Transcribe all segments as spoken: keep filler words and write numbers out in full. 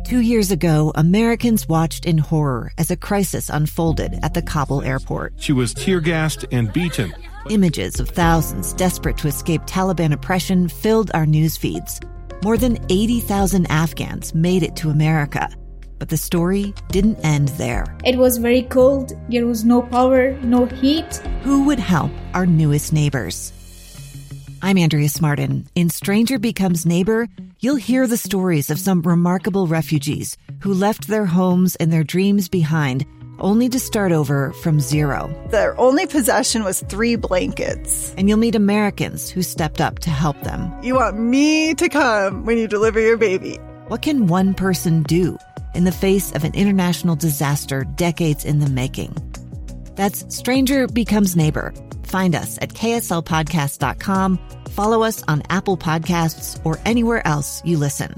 Two years ago, Americans watched in horror as a crisis unfolded at the Kabul airport. She was tear-gassed and beaten. Images of thousands desperate to escape Taliban oppression filled our news feeds. More than eighty thousand Afghans made it to America. But the story didn't end there. It was very cold. There was no power, no heat. Who would help our newest neighbors? I'm Andrea Smartin. In Stranger Becomes Neighbor, you'll hear the stories of some remarkable refugees who left their homes and their dreams behind, only to start over from zero. Their only possession was three blankets. And you'll meet Americans who stepped up to help them. You want me to come when you deliver your baby. What can one person do in the face of an international disaster decades in the making? That's Stranger Becomes Neighbor. Find us at K S L podcast dot com. Follow us on Apple Podcasts or anywhere else you listen.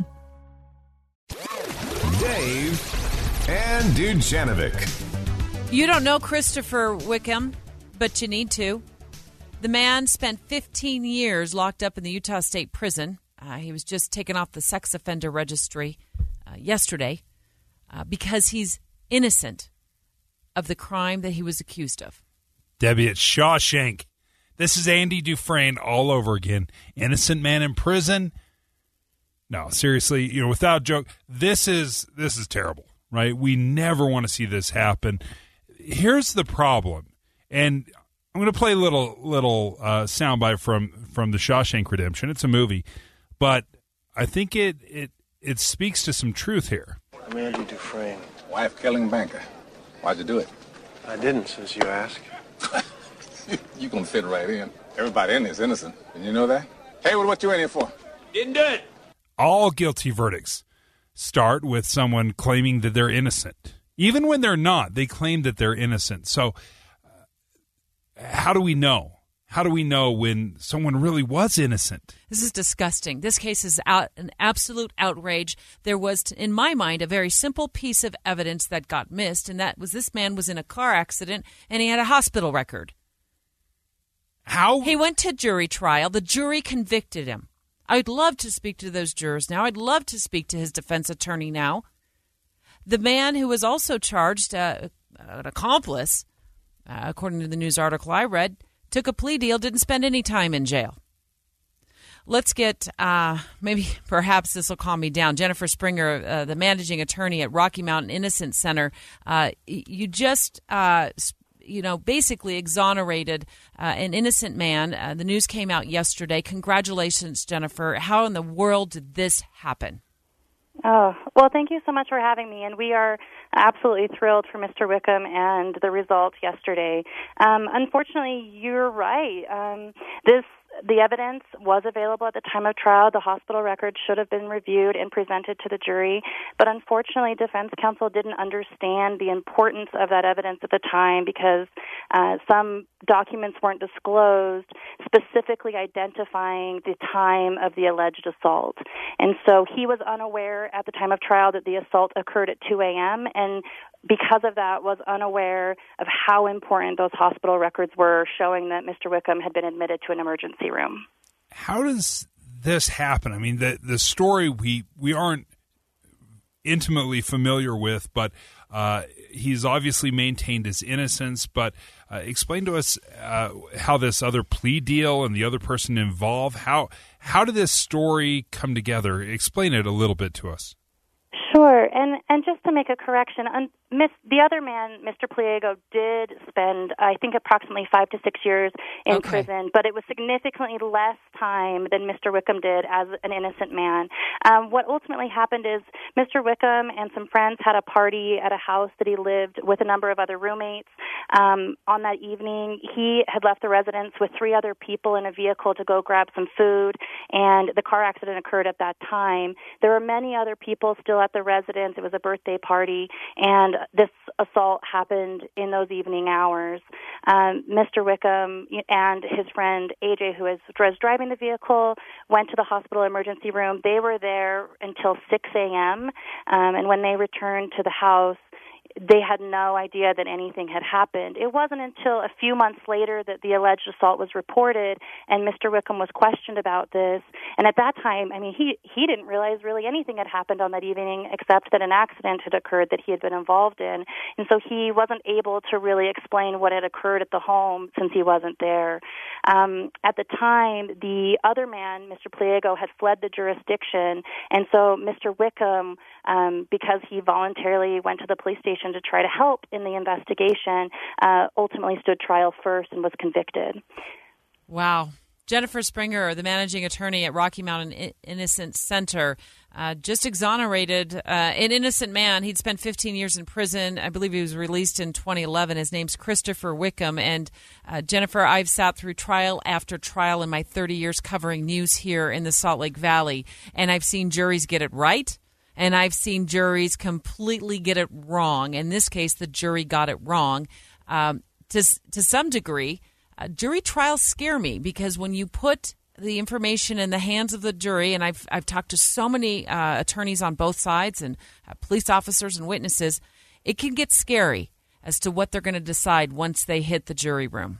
Dave and Dujanovic. You don't know Christopher Wickham, but you need to. The man spent fifteen years locked up in the Utah State Prison. Uh, he was just taken off the sex offender registry uh, yesterday uh, because he's innocent of the crime that he was accused of. Debbie, it's Shawshank. This is Andy Dufresne all over again. Innocent man in prison. No, seriously, you know, without joke, this is this is terrible, right? We never want to see this happen. Here's the problem, and I'm going to play a little little uh, soundbite from from the Shawshank Redemption. It's a movie, but I think it it it speaks to some truth here. I'm Andy Dufresne. Wife-killing banker. Why'd you do it? I didn't, since you asked. You gonna fit right in. Everybody in here is innocent. Didn't you know that? Hey, what you in here for? Didn't do it. All guilty verdicts start with someone claiming that they're innocent. Even when they're not, they claim that they're innocent. So uh, how do we know? How do we know when someone really was innocent? This is disgusting. This case is out, an absolute outrage. There was, in my mind, a very simple piece of evidence that got missed, and that was this man was in a car accident, and he had a hospital record. How? He went to jury trial. The jury convicted him. I'd love to speak to those jurors now. I'd love to speak to his defense attorney now. The man who was also charged, uh, an accomplice, uh, according to the news article I read, took a plea deal, didn't spend any time in jail. Let's get, uh, maybe perhaps this will calm me down. Jennifer Springer, uh, the managing attorney at Rocky Mountain Innocence Center, uh, you just, uh, you know, basically exonerated uh, an innocent man. Uh, the news came out yesterday. Congratulations, Jennifer. How in the world did this happen? Oh, well, thank you so much for having me, and we are absolutely thrilled for Mister Wickham and the result yesterday. Um, unfortunately, you're right. Um, this The evidence was available at the time of trial. The hospital records should have been reviewed and presented to the jury. But unfortunately, defense counsel didn't understand the importance of that evidence at the time because uh, some documents weren't disclosed, specifically identifying the time of the alleged assault. And so he was unaware at the time of trial that the assault occurred at two a.m. and because of that, was unaware of how important those hospital records were, showing that Mister Wickham had been admitted to an emergency room. How does this happen? I mean, the the story we, we aren't intimately familiar with, but uh, he's obviously maintained his innocence. But uh, explain to us uh, how this other plea deal and the other person involved, how, how did this story come together? Explain it a little bit to us. Sure, and and just to make a correction, un, miss, the other man, Mister Pliego, did spend, I think, approximately five to six years in okay. prison, but it was significantly less time than Mister Wickham did as an innocent man. Um, what ultimately happened is Mister Wickham and some friends had a party at a house that he lived with a number of other roommates. Um, on that evening, he had left the residence with three other people in a vehicle to go grab some food, and the car accident occurred at that time. There were many other people still at the residence. It was a birthday party, and this assault happened in those evening hours. Um, Mister Wickham and his friend A J, who was, was driving the vehicle, went to the hospital emergency room. They were there until six a.m., um, and when they returned to the house, they had no idea that anything had happened. It wasn't until a few months later that the alleged assault was reported and Mister Wickham was questioned about this. And at that time, I mean, he, he didn't realize really anything had happened on that evening except that an accident had occurred that he had been involved in. And so he wasn't able to really explain what had occurred at the home since he wasn't there. Um, at the time, the other man, Mister Pliego, had fled the jurisdiction. And so Mister Wickham, um, because he voluntarily went to the police station to try to help in the investigation, uh, ultimately stood trial first and was convicted. Wow. Jennifer Springer, the managing attorney at Rocky Mountain Innocence Center, uh, just exonerated uh, an innocent man. He'd spent fifteen years in prison. I believe he was released in twenty eleven. His name's Christopher Wickham. And uh, Jennifer, I've sat through trial after trial in my thirty years covering news here in the Salt Lake Valley, and I've seen juries get it right. And I've seen juries completely get it wrong. In this case, the jury got it wrong. Um, to to some degree, uh, jury trials scare me because when you put the information in the hands of the jury, and I've I've talked to so many uh, attorneys on both sides and uh, police officers and witnesses, it can get scary as to what they're going to decide once they hit the jury room.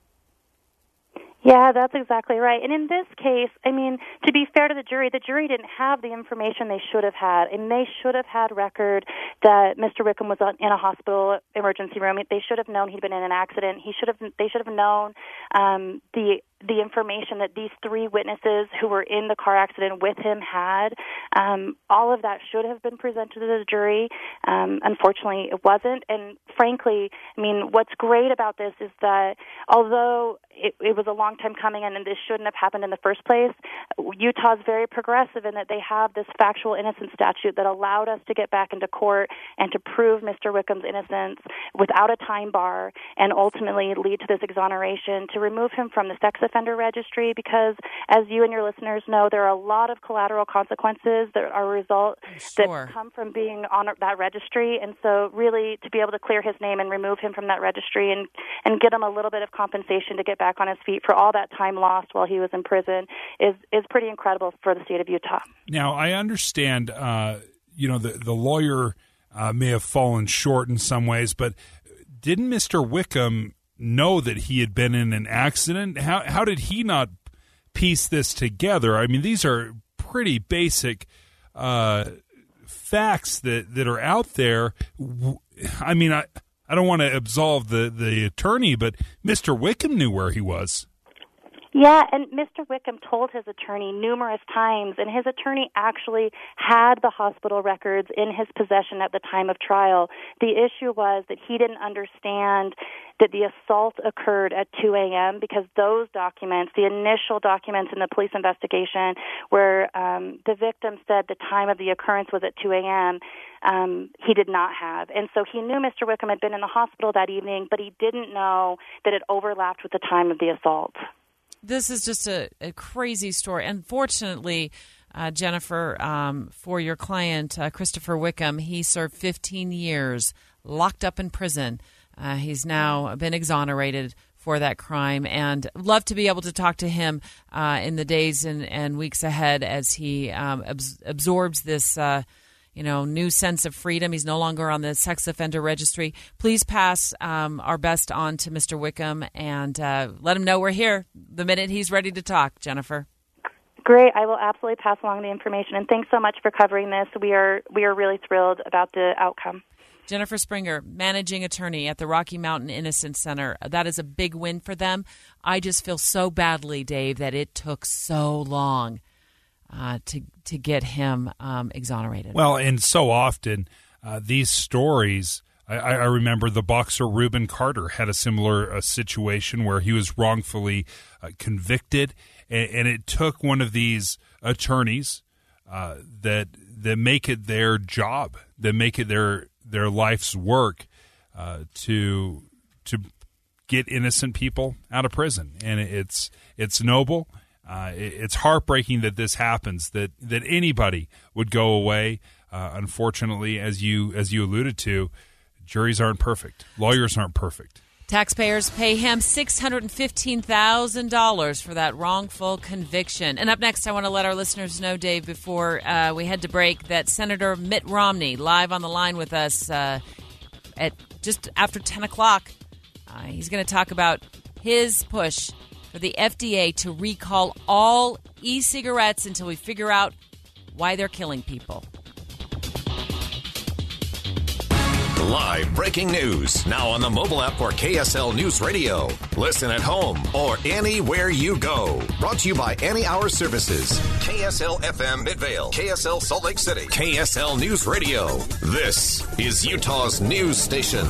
Yeah, that's exactly right. And in this case, I mean, to be fair to the jury, the jury didn't have the information they should have had. And they should have had record that Mister Wickham was in a hospital emergency room. They should have known he'd been in an accident. He should have. They should have known um, the the information that these three witnesses who were in the car accident with him had. Um, all of that should have been presented to the jury. Um, unfortunately, it wasn't. And frankly, I mean, what's great about this is that although it, it was a long time coming and this shouldn't have happened in the first place, Utah's very progressive in that they have this factual innocence statute that allowed us to get back into court and to prove Mister Wickham's innocence without a time bar and ultimately lead to this exoneration to remove him from the sex offender registry, because as you and your listeners know, there are a lot of collateral consequences that are a result sure. that come from being on that registry. And so really to be able to clear his name and remove him from that registry and, and get him a little bit of compensation to get back on his feet for all that time lost while he was in prison is, is pretty incredible for the state of Utah. Now, I understand, uh, you know, the, the lawyer uh, may have fallen short in some ways, but didn't Mister Wickham know that he had been in an accident? How how did he not piece this together? I mean, these are pretty basic uh, facts that, that are out there. I mean, I, I don't want to absolve the, the attorney, but Mister Wickham knew where he was. Yeah, and Mister Wickham told his attorney numerous times, and his attorney actually had the hospital records in his possession at the time of trial. The issue was that he didn't understand that the assault occurred at two a.m. because those documents, the initial documents in the police investigation where um, the victim said the time of the occurrence was at two a.m., um, he did not have. And so he knew Mister Wickham had been in the hospital that evening, but he didn't know that it overlapped with the time of the assault. This is just a, a crazy story. Unfortunately, uh, Jennifer, um, for your client, uh, Christopher Wickham, he served fifteen years locked up in prison. Uh, he's now been exonerated for that crime, and love to be able to talk to him uh, in the days and, and weeks ahead as he um, abs- absorbs this uh you know, new sense of freedom. He's no longer on the sex offender registry. Please pass um, our best on to Mister Wickham and uh, let him know we're here the minute he's ready to talk, Jennifer. Great. I will absolutely pass along the information. And thanks so much for covering this. We are we are really thrilled about the outcome. Jennifer Springer, managing attorney at the Rocky Mountain Innocence Center. That is a big win for them. I just feel so badly, Dave, that it took so long Uh, to to get him um, exonerated. Well, and so often uh, these stories, I, I remember the boxer Reuben Carter had a similar uh, situation where he was wrongfully uh, convicted, and, and it took one of these attorneys uh, that that make it their job, that make it their their life's work uh, to to get innocent people out of prison, and it's it's noble. Uh, it, it's heartbreaking that this happens, that, that anybody would go away. Uh, unfortunately, as you as you alluded to, juries aren't perfect. Lawyers aren't perfect. Taxpayers pay him six hundred fifteen thousand dollars for that wrongful conviction. And up next, I want to let our listeners know, Dave, before uh, we head to break, that Senator Mitt Romney, live on the line with us, uh, at just after ten o'clock. Uh, he's going to talk about his push for the F D A to recall all e-cigarettes until we figure out why they're killing people. Live breaking news now on the mobile app for K S L News Radio. Listen at home or anywhere you go. Brought to you by Any Hour Services. K S L F M Midvale. K S L Salt Lake City. K S L News Radio. This is Utah's news station.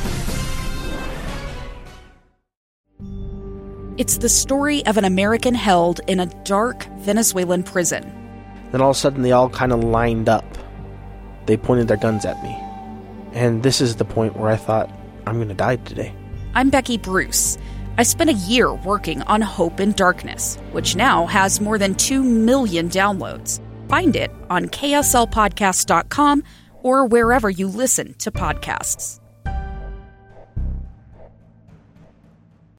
It's the story of an American held in a dark Venezuelan prison. Then all of a sudden they all kind of lined up. They pointed their guns at me. And this is the point where I thought, I'm going to die today. I'm Becky Bruce. I spent a year working on Hope in Darkness, which now has more than two million downloads. Find it on K S L podcast dot com or wherever you listen to podcasts.